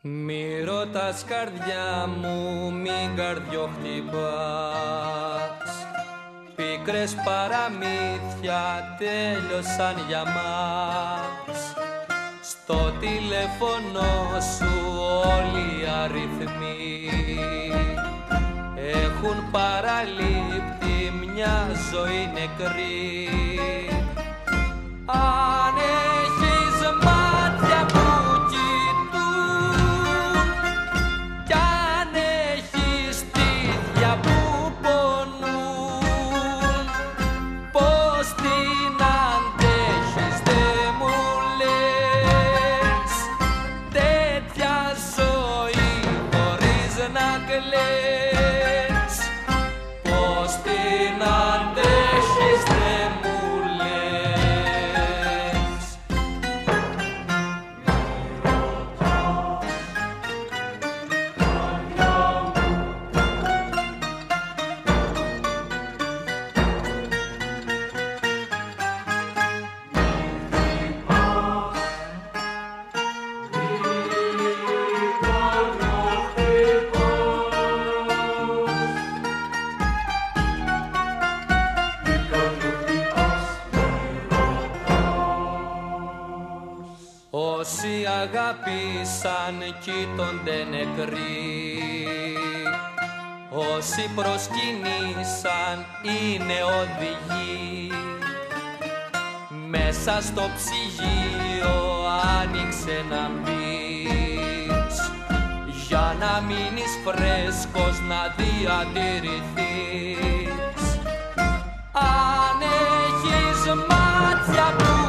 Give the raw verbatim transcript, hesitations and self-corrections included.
Μη ρωτάς καρδιά μου, μην καρδιοχτυπάς, πίκρες παραμύθια τέλειωσαν για μας. Στο τηλέφωνο σου όλοι οι αριθμοί έχουν παραλείπτει μια ζωή νεκρή. Αν έχεις μάτια που κοιτούν κι αν έχεις στήθια που πονούν, πως την αντέχεις δεν μου λες, τέτοια ζωή χωρίς να κλαις, πως την αντέχεις δεν μου λες. Όσοι αγάπησαν κοίτονται νεκροί, όσοι προσκυνήσαν είναι οδηγοί. Μέσα στο ψυγείο άνοιξε να μπεις, για να μείνεις φρέσκος να διατηρηθείς. Αν έχεις μάτια που